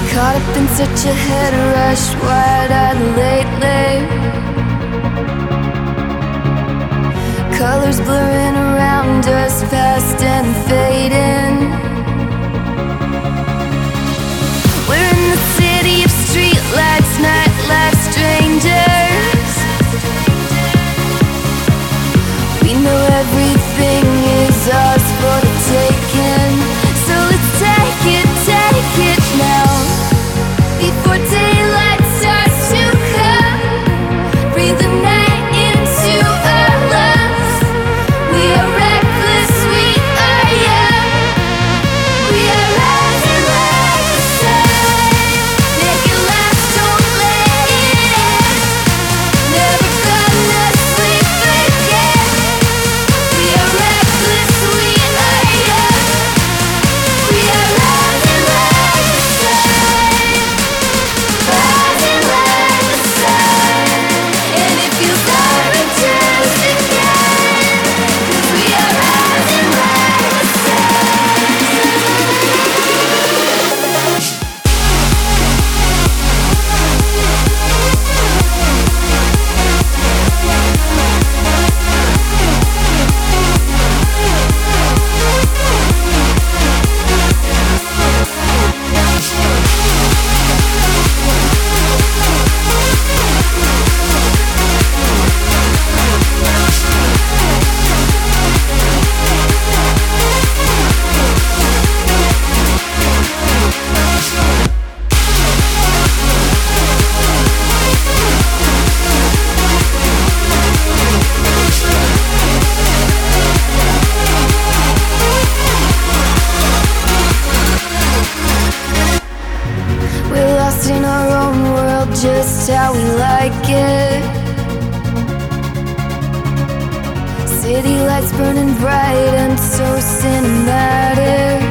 Caught up in such a head rush, wide-eyed lately. Colors blurring around us, fast and fading. We're in the city of streetlights, nightlife strangers. We know everything is ours for the taking, so let's take it now, before daylight starts to come. Breathe the night into our lungs. We are reckless, we are young. We are rising like the sun. Make it last, don't let it end. Never gonna sleep again. We are reckless, we are young. We are rising like the sun. Rising like the sun. And it feels oranges again. 'Cause we are rising like the sun. We're lost in our own world, just how we like it. City lights burning bright and so cinematic.